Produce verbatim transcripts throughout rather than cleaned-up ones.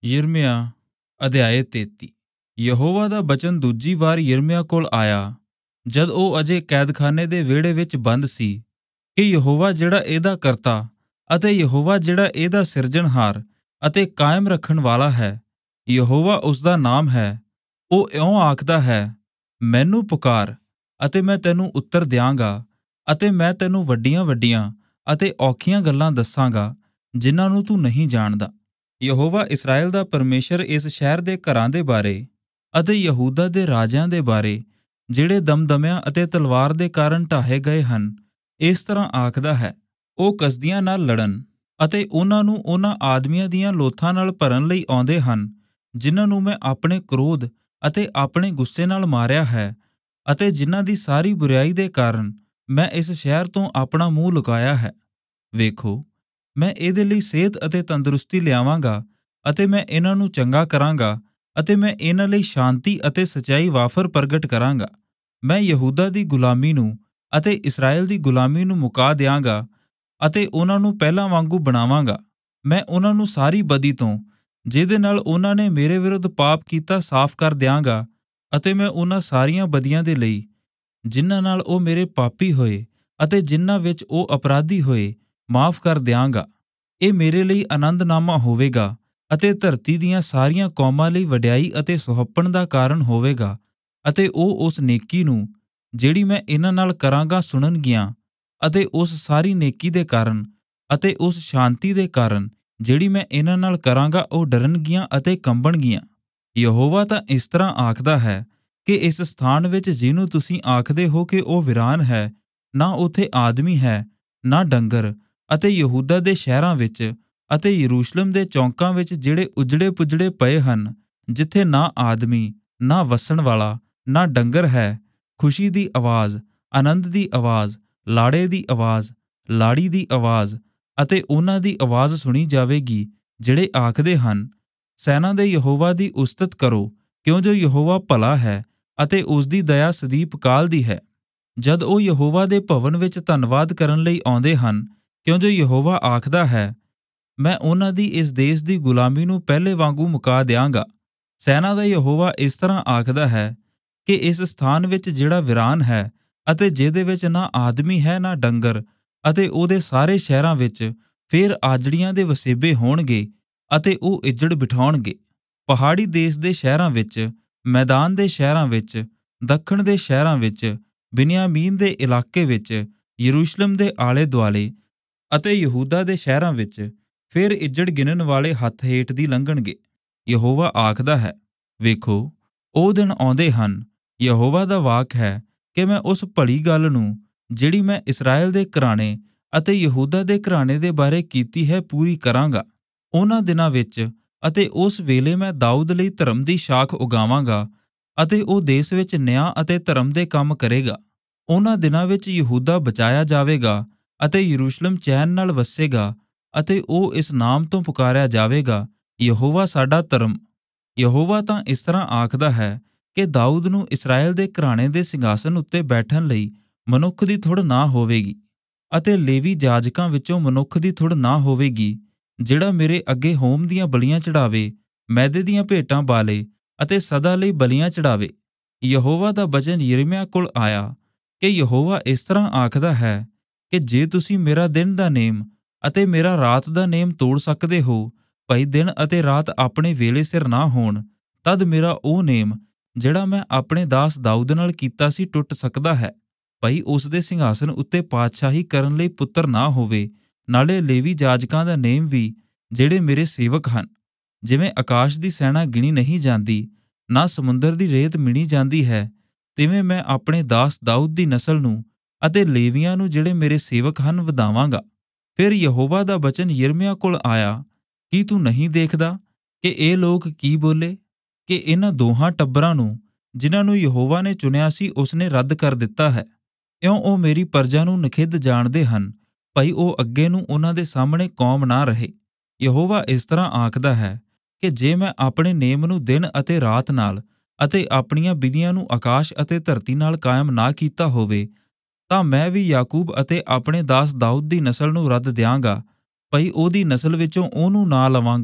ਯਿਰਮਿਆ ਅਧਿਆਇ ਤੇਤੀ। ਯਹੋਵਾ ਦਾ ਬਚਨ ਦੂਜੀ ਵਾਰ ਯਿਰਮਿਆ ਕੋਲ ਆਇਆ, ਜਦ ਉਹ ਅਜੇ ਕੈਦਖਾਨੇ ਦੇ ਵਿਹੜੇ ਵਿੱਚ ਬੰਦ ਸੀ, ਕਿ ਯਹੋਵਾ ਜਿਹੜਾ ਇਹਦਾ ਕਰਤਾ ਅਤੇ ਯਹੋਵਾ ਜਿਹੜਾ ਇਹਦਾ ਸਿਰਜਣਹਾਰ ਅਤੇ ਕਾਇਮ ਰੱਖਣ ਵਾਲਾ ਹੈ, ਯਹੋਵਾ ਉਸਦਾ ਨਾਮ ਹੈ, ਉਹ ਇਉਂ ਆਖਦਾ ਹੈ, ਮੈਨੂੰ ਪੁਕਾਰ ਅਤੇ ਮੈਂ ਤੈਨੂੰ ਉੱਤਰ ਦਿਆਂਗਾ, ਅਤੇ ਮੈਂ ਤੈਨੂੰ ਵੱਡੀਆਂ ਵੱਡੀਆਂ ਅਤੇ ਔਖੀਆਂ ਗੱਲਾਂ ਦੱਸਾਂਗਾ ਜਿਨ੍ਹਾਂ ਨੂੰ ਤੂੰ ਨਹੀਂ ਜਾਣਦਾ। ਯਹੋਵਾ ਇਸਰਾਏਲ ਦਾ ਪਰਮੇਸ਼ਰ ਇਸ ਸ਼ਹਿਰ ਦੇ ਘਰਾਂ ਦੇ ਬਾਰੇ ਅਤੇ ਯਹੂਦਾ ਦੇ ਰਾਜਿਆਂ ਦੇ ਬਾਰੇ, ਜਿਹੜੇ ਦਮਦਮਿਆਂ ਅਤੇ ਤਲਵਾਰ ਦੇ ਕਾਰਨ ਢਾਹੇ ਗਏ ਹਨ, ਇਸ ਤਰ੍ਹਾਂ ਆਖਦਾ ਹੈ, ਉਹ ਕਸਦੀਆਂ ਨਾਲ ਲੜਨ ਅਤੇ ਉਹਨਾਂ ਨੂੰ ਉਹਨਾਂ ਆਦਮੀਆਂ ਦੀਆਂ ਲੋਥਾਂ ਨਾਲ ਭਰਨ ਲਈ ਆਉਂਦੇ ਹਨ, ਜਿਨ੍ਹਾਂ ਨੂੰ ਮੈਂ ਆਪਣੇ ਕ੍ਰੋਧ ਅਤੇ ਆਪਣੇ ਗੁੱਸੇ ਨਾਲ ਮਾਰਿਆ ਹੈ, ਅਤੇ ਜਿਨ੍ਹਾਂ ਦੀ ਸਾਰੀ ਬੁਰਾਈ ਦੇ ਕਾਰਨ ਮੈਂ ਇਸ ਸ਼ਹਿਰ ਤੋਂ ਆਪਣਾ ਮੂੰਹ ਲੁਕਾਇਆ ਹੈ। ਵੇਖੋ, ਮੈਂ ਇਹਦੇ ਲਈ ਸਿਹਤ ਅਤੇ ਤੰਦਰੁਸਤੀ ਲਿਆਵਾਂਗਾ, ਅਤੇ ਮੈਂ ਇਹਨਾਂ ਨੂੰ ਚੰਗਾ ਕਰਾਂਗਾ, ਅਤੇ ਮੈਂ ਇਹਨਾਂ ਲਈ ਸ਼ਾਂਤੀ ਅਤੇ ਸੱਚਾਈ ਵਾਫਰ ਪ੍ਰਗਟ ਕਰਾਂਗਾ। ਮੈਂ ਯਹੂਦਾ ਦੀ ਗੁਲਾਮੀ ਨੂੰ ਅਤੇ ਇਸਰਾਏਲ ਦੀ ਗੁਲਾਮੀ ਨੂੰ ਮੁਕਾ ਦਿਆਂਗਾ, ਅਤੇ ਉਹਨਾਂ ਨੂੰ ਪਹਿਲਾਂ ਵਾਂਗੂ ਬਣਾਵਾਂਗਾ। ਮੈਂ ਉਹਨਾਂ ਨੂੰ ਸਾਰੀ ਬਦੀ ਤੋਂ, ਜਿਹਦੇ ਨਾਲ ਉਹਨਾਂ ਨੇ ਮੇਰੇ ਵਿਰੁੱਧ ਪਾਪ ਕੀਤਾ, ਸਾਫ਼ ਕਰ ਦਿਆਂਗਾ, ਅਤੇ ਮੈਂ ਉਹਨਾਂ ਸਾਰੀਆਂ ਬਦੀਆਂ ਦੇ ਲਈ, ਜਿਨ੍ਹਾਂ ਨਾਲ ਉਹ ਮੇਰੇ ਪਾਪੀ ਹੋਏ ਅਤੇ ਜਿਨ੍ਹਾਂ ਵਿੱਚ ਉਹ ਅਪਰਾਧੀ ਹੋਏ, ਮਾਫ਼ ਕਰ ਦਿਆਂਗਾ। ਇਹ ਮੇਰੇ ਲਈ ਆਨੰਦਨਾਮਾ ਹੋਵੇਗਾ ਅਤੇ ਧਰਤੀ ਦੀਆਂ ਸਾਰੀਆਂ ਕੌਮਾਂ ਲਈ ਵਡਿਆਈ ਅਤੇ ਸੁਹੱਪਣ ਦਾ ਕਾਰਨ ਹੋਵੇਗਾ, ਅਤੇ ਉਹ ਉਸ ਨੇਕੀ ਨੂੰ, ਜਿਹੜੀ ਮੈਂ ਇਹਨਾਂ ਨਾਲ ਕਰਾਂਗਾ, ਸੁਣਨਗੀਆਂ, ਅਤੇ ਉਸ ਸਾਰੀ ਨੇਕੀ ਦੇ ਕਾਰਨ ਅਤੇ ਉਸ ਸ਼ਾਂਤੀ ਦੇ ਕਾਰਨ, ਜਿਹੜੀ ਮੈਂ ਇਹਨਾਂ ਨਾਲ ਕਰਾਂਗਾ, ਉਹ ਡਰਨਗੀਆਂ ਅਤੇ ਕੰਬਣਗੀਆਂ। ਯਹੋਵਾ ਤਾਂ ਇਸ ਤਰ੍ਹਾਂ ਆਖਦਾ ਹੈ ਕਿ ਇਸ ਸਥਾਨ ਵਿੱਚ, ਜਿਹਨੂੰ ਤੁਸੀਂ ਆਖਦੇ ਹੋ ਕਿ ਉਹ ਵੀਰਾਨ ਹੈ, ਨਾ ਉੱਥੇ ਆਦਮੀ ਹੈ, ਨਾ ਡੰਗਰ, ਅਤੇ ਯਹੂਦਾ ਦੇ ਸ਼ਹਿਰਾਂ ਵਿੱਚ ਅਤੇ ਯਰੂਸ਼ਲਮ ਦੇ ਚੌਂਕਾਂ ਵਿੱਚ, ਜਿਹੜੇ ਉਜੜੇ ਪੁਜੜੇ ਪਏ ਹਨ, ਜਿੱਥੇ ਨਾ ਆਦਮੀ, ਨਾ ਵਸਣ ਵਾਲਾ, ਨਾ ਡੰਗਰ ਹੈ, ਖੁਸ਼ੀ ਦੀ ਆਵਾਜ਼, ਆਨੰਦ ਦੀ ਆਵਾਜ਼, ਲਾੜੇ ਦੀ ਆਵਾਜ਼, ਲਾੜੀ ਦੀ ਆਵਾਜ਼ ਅਤੇ ਉਹਨਾਂ ਦੀ ਆਵਾਜ਼ ਸੁਣੀ ਜਾਵੇਗੀ, ਜਿਹੜੇ ਆਖਦੇ ਹਨ, ਸੈਨਾ ਦੇ ਯਹੋਵਾ ਦੀ ਉਸਤਤ ਕਰੋ, ਕਿਉਂ ਜੋ ਯਹੋਵਾ ਭਲਾ ਹੈ ਅਤੇ ਉਸ ਦੀ ਦਇਆ ਸਦੀਪ ਕਾਲ ਦੀ ਹੈ। ਜਦ ਉਹ ਯਹੋਵਾ ਦੇ ਭਵਨ ਵਿੱਚ ਧੰਨਵਾਦ ਕਰਨ ਲਈ ਆਉਂਦੇ ਹਨ, ਕਿਉਂ ਜੋ ਯਹੋਵਾ ਆਖਦਾ ਹੈ, ਮੈਂ ਉਹਨਾਂ ਦੀ ਇਸ ਦੇਸ਼ ਦੀ ਗੁਲਾਮੀ ਨੂੰ ਪਹਿਲੇ ਵਾਂਗੂ ਮੁਕਾ ਦਿਆਂਗਾ। ਸੈਨਾ ਦਾ ਯਹੋਵਾ ਇਸ ਤਰ੍ਹਾਂ ਆਖਦਾ ਹੈ ਕਿ ਇਸ ਸਥਾਨ ਵਿੱਚ, ਜਿਹੜਾ ਵੀਰਾਨ ਹੈ ਅਤੇ ਜਿਹਦੇ ਵਿੱਚ ਨਾ ਆਦਮੀ ਹੈ, ਨਾ ਡੰਗਰ, ਅਤੇ ਉਹਦੇ ਸਾਰੇ ਸ਼ਹਿਰਾਂ ਵਿੱਚ ਫੇਰ ਆਜੜੀਆਂ ਦੇ ਵਸੇਬੇ ਹੋਣਗੇ, ਅਤੇ ਉਹ ਇੱਜੜ ਬਿਠਾਉਣਗੇ। ਪਹਾੜੀ ਦੇਸ਼ ਦੇ ਸ਼ਹਿਰਾਂ ਵਿੱਚ, ਮੈਦਾਨ ਦੇ ਸ਼ਹਿਰਾਂ ਵਿੱਚ, ਦੱਖਣ ਦੇ ਸ਼ਹਿਰਾਂ ਵਿੱਚ, ਬਿਨਯਾਮੀਨ ਦੇ ਇਲਾਕੇ ਵਿੱਚ, ਯਰੂਸ਼ਲਮ ਦੇ ਆਲੇ ਦੁਆਲੇ ਅਤੇ ਯਹੂਦਾ ਦੇ ਸ਼ਹਿਰਾਂ ਵਿੱਚ ਫੇਰ ਇੱਜੜ ਗਿਣਨ ਵਾਲੇ ਹੱਥ ਹੇਠ ਦੀ ਲੰਘਣਗੇ। ਯਹੋਵਾ ਆਖਦਾ ਹੈ, ਵੇਖੋ, ਉਹ ਦਿਨ ਆਉਂਦੇ ਹਨ, ਯਹੋਵਾ ਦਾ ਵਾਕ ਹੈ, ਕਿ ਮੈਂ ਉਸ ਭਲੀ ਗੱਲ ਨੂੰ, ਜਿਹੜੀ ਮੈਂ ਇਸਰਾਏਲ ਦੇ ਘਰਾਣੇ ਅਤੇ ਯਹੂਦਾ ਦੇ ਘਰਾਣੇ ਦੇ ਬਾਰੇ ਕੀਤੀ ਹੈ, ਪੂਰੀ ਕਰਾਂਗਾ। ਉਹਨਾਂ ਦਿਨਾਂ ਵਿੱਚ ਅਤੇ ਉਸ ਵੇਲੇ ਮੈਂ ਦਾਊਦ ਲਈ ਧਰਮ ਦੀ ਸ਼ਾਖ ਉਗਾਵਾਂਗਾ, ਅਤੇ ਉਹ ਦੇਸ਼ ਵਿੱਚ ਨਿਆਂ ਅਤੇ ਧਰਮ ਦੇ ਕੰਮ ਕਰੇਗਾ। ਉਹਨਾਂ ਦਿਨਾਂ ਵਿੱਚ ਯਹੂਦਾ ਬਚਾਇਆ ਜਾਵੇਗਾ ਅਤੇ ਯਰੂਸ਼ਲਮ ਚੈਨ ਨਾਲ ਵਸੇਗਾ, ਅਤੇ ਉਹ ਇਸ ਨਾਮ ਤੋਂ ਪੁਕਾਰਿਆ ਜਾਵੇਗਾ, ਯਹੋਵਾ ਸਾਡਾ ਧਰਮ। ਯਹੋਵਾ ਤਾਂ ਇਸ ਤਰ੍ਹਾਂ ਆਖਦਾ ਹੈ ਕਿ ਦਾਊਦ ਨੂੰ ਇਸਰਾਏਲ ਦੇ ਘਰਾਣੇ ਦੇ ਸਿੰਘਾਸਨ ਉੱਤੇ ਬੈਠਣ ਲਈ ਮਨੁੱਖ ਦੀ ਥੁੜ ਨਾ ਹੋਵੇਗੀ, ਅਤੇ ਲੇਵੀ ਜਾਜਕਾਂ ਵਿੱਚੋਂ ਮਨੁੱਖ ਦੀ ਥੁੜ ਨਾ ਹੋਵੇਗੀ, ਜਿਹੜਾ ਮੇਰੇ ਅੱਗੇ ਹੋਮ ਦੀਆਂ ਬਲੀਆਂ ਚੜਾਵੇ, ਮੈਦੇ ਦੀਆਂ ਭੇਟਾਂ ਬਾਲੇ ਅਤੇ ਸਦਾ ਲਈ ਬਲੀਆਂ ਚੜਾਵੇ। ਯਹੋਵਾ ਦਾ ਬਚਨ ਯਿਰਮਿਆ ਕੋਲ ਆਇਆ ਕਿ ਯਹੋਵਾ ਇਸ ਤਰ੍ਹਾਂ ਆਖਦਾ ਹੈ ਕਿ ਜੇ ਤੁਸੀਂ ਮੇਰਾ ਦਿਨ ਦਾ ਨੇਮ ਅਤੇ ਮੇਰਾ ਰਾਤ ਦਾ ਨੇਮ ਤੋੜ ਸਕਦੇ ਹੋ, ਭਈ ਦਿਨ ਅਤੇ ਰਾਤ ਆਪਣੇ ਵੇਲੇ ਸਿਰ ਨਾ ਹੋਣ, ਤਦ ਮੇਰਾ ਉਹ ਨੇਮ, ਜਿਹੜਾ ਮੈਂ ਆਪਣੇ ਦਾਸ ਦਾਊਦ ਨਾਲ ਕੀਤਾ ਸੀ, ਟੁੱਟ ਸਕਦਾ ਹੈ। ਭਈ ਉਸ ਦੇ ਸਿੰਘਾਸਨ ਉੱਤੇ ਪਾਤਸ਼ਾਹੀ ਕਰਨ ਲਈ ਪੁੱਤਰ ਨਾ ਹੋਵੇ, ਨਾਲੇ ਲੇਵੀ ਜਾਜਕਾਂ ਦਾ ਨੇਮ ਵੀ, ਜਿਹੜੇ ਮੇਰੇ ਸੇਵਕ ਹਨ। ਜਿਵੇਂ ਆਕਾਸ਼ ਦੀ ਸੈਨਾ ਗਿਣੀ ਨਹੀਂ ਜਾਂਦੀ, ਨਾ ਸਮੁੰਦਰ ਦੀ ਰੇਤ ਮਿਣੀ ਜਾਂਦੀ ਹੈ, ਤਿਵੇਂ ਮੈਂ ਆਪਣੇ ਦਾਸ ਦਾਊਦ ਦੀ ਨਸਲ ਨੂੰ ਅਤੇ ਲੇਵੀਆਂ ਨੂੰ, ਜਿਹੜੇ ਮੇਰੇ ਸੇਵਕ ਹਨ, ਵਧਾਵਾਂਗਾ। ਫਿਰ ਯਹੋਵਾ ਦਾ ਬਚਨ ਯਿਰਮਿਆ ਕੋਲ ਆਇਆ, ਕੀ ਤੂੰ ਨਹੀਂ ਦੇਖਦਾ ਕਿ ਇਹ ਲੋਕ ਕੀ ਬੋਲੇ, ਕਿ ਇਹਨਾਂ ਦੋਹਾਂ ਟੱਬਰਾਂ ਨੂੰ, ਜਿਨ੍ਹਾਂ ਨੂੰ ਯਹੋਵਾ ਨੇ ਚੁਣਿਆ ਸੀ, ਉਸਨੇ ਰੱਦ ਕਰ ਦਿੱਤਾ ਹੈ। ਇਉਂ ਉਹ ਮੇਰੀ ਪਰਜਾ ਨੂੰ ਨਖਿੱਧ ਜਾਣਦੇ ਹਨ, ਭਈ ਉਹ ਅੱਗੇ ਨੂੰ ਉਹਨਾਂ ਦੇ ਸਾਹਮਣੇ ਕੌਮ ਨਾ ਰਹੇ। ਯਹੋਵਾ ਇਸ ਤਰ੍ਹਾਂ ਆਖਦਾ ਹੈ ਕਿ ਜੇ ਮੈਂ ਆਪਣੇ ਨੇਮ ਨੂੰ ਦਿਨ ਅਤੇ ਰਾਤ ਨਾਲ ਅਤੇ ਆਪਣੀਆਂ ਵਿਧੀਆਂ ਨੂੰ ਆਕਾਸ਼ ਅਤੇ ਧਰਤੀ ਨਾਲ ਕਾਇਮ ਨਾ ਕੀਤਾ ਹੋਵੇ, ਤਾਂ ਮੈਂ ਵੀ ਯਾਕੂਬ ਅਤੇ ਆਪਣੇ ਦਾਸ ਦਾਊਦ ਦੀ ਨਸਲ ਨੂੰ ਰੱਦ ਦਿਆਂਗਾ, ਭਈ ਉਹਦੀ ਨਸਲ ਵਿੱਚੋਂ ਉਹਨੂੰ ਨਾ ਲਵਾਂਗਾ,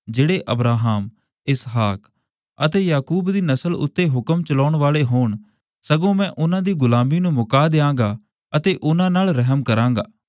ਜਿਹੜੇ ਅਬਰਾਹਮ, ਇਸਹਾਕ ਅਤੇ ਯਾਕੂਬ ਦੀ ਨਸਲ ਉੱਤੇ ਹੁਕਮ ਚਲਾਉਣ ਵਾਲੇ ਹੋਣ, ਸਗੋਂ ਮੈਂ ਉਹਨਾਂ ਦੀ ਗੁਲਾਮੀ ਨੂੰ ਮੁਕਾ ਦਿਆਂਗਾ ਅਤੇ ਉਹਨਾਂ ਨਾਲ ਰਹਿਮ ਕਰਾਂਗਾ।